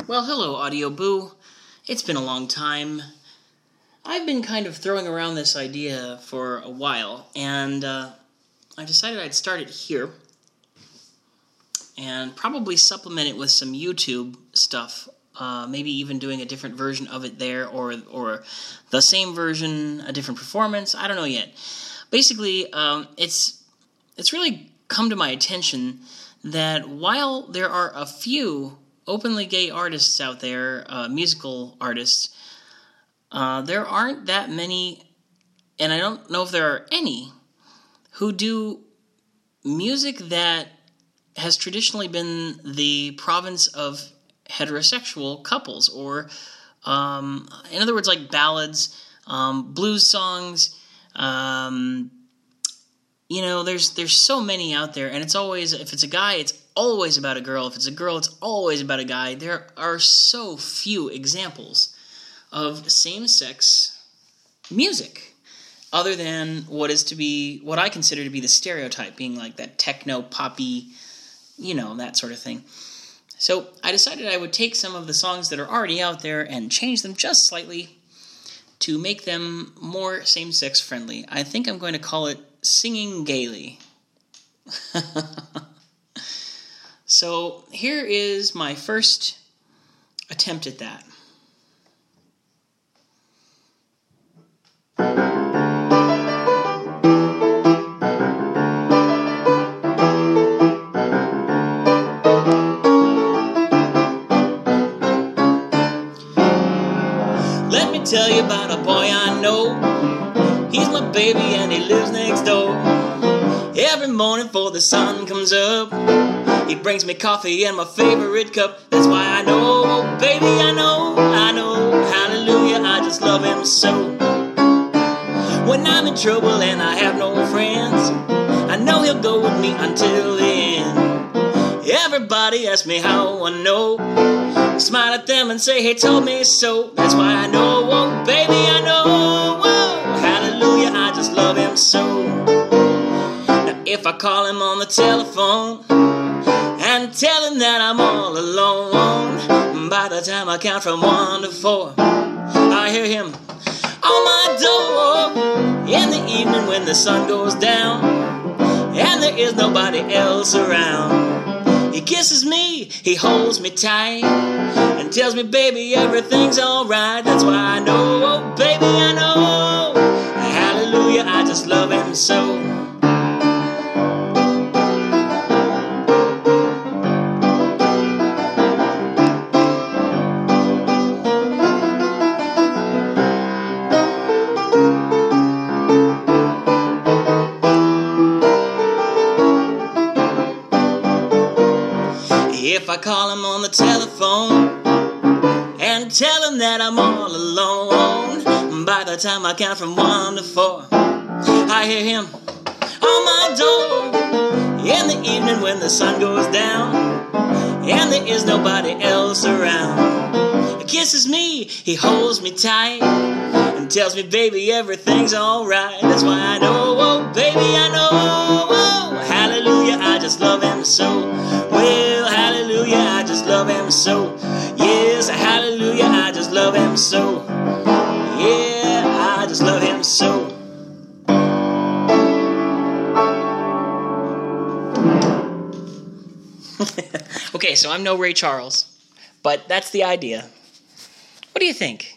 Well, hello, Audio Boo. It's been a long time. I've been kind of throwing around this idea for a while, and I decided I'd start it here and probably supplement it with some YouTube stuff, maybe even doing a different version of it there, or the same version, a different performance. I don't know yet. Basically, it's really come to my attention that while there are a few openly gay artists out there, musical artists, there aren't that many, and I don't know if there are any, who do music that has traditionally been the province of heterosexual couples, or, in other words, like ballads, blues songs. There's so many out there, and it's always, if it's a guy, it's always about a girl. If it's a girl, it's always about a guy. There are so few examples of same-sex music, other than what I consider to be the stereotype, being like that techno, poppy, that sort of thing. So I decided I would take some of the songs that are already out there and change them just slightly to make them more same-sex friendly. I think I'm going to call it Singing Gaily. So here is my first attempt at that. Let me tell you about a boy I know. He's my baby and he lives next door. Every morning before the sun comes up, he brings me coffee in my favorite cup. That's why I know, baby, I know, hallelujah, I just love him so. When I'm in trouble and I have no friends, I know he'll go with me until the end. Everybody asks me how I know. I smile at them and say, hey, told me so. That's why I know, oh, baby, I know, oh, hallelujah, I just love him so. Now, if I call him on the telephone and tell him that I'm all alone, by the time I count from 1 to 4, I hear him on my door in the evening when the sun goes down and there is nobody else around. He kisses me, he holds me tight, and tells me, baby, everything's alright. That's why I know, oh, baby, I know, hallelujah, I just love him so. If I call him on the telephone and tell him that I'm all alone, by the time I count from 1 to 4, I hear him on my door in the evening when the sun goes down and there is nobody else around. He kisses me, he holds me tight, and tells me, baby, everything's alright. That's why I know, oh, baby, I know, oh, hallelujah, I just love him so. Well, hallelujah, I just love him so. Yes, hallelujah, I just love him so. Yeah, I just love him so. Okay, so I'm no Ray Charles, but that's the idea. What do you think?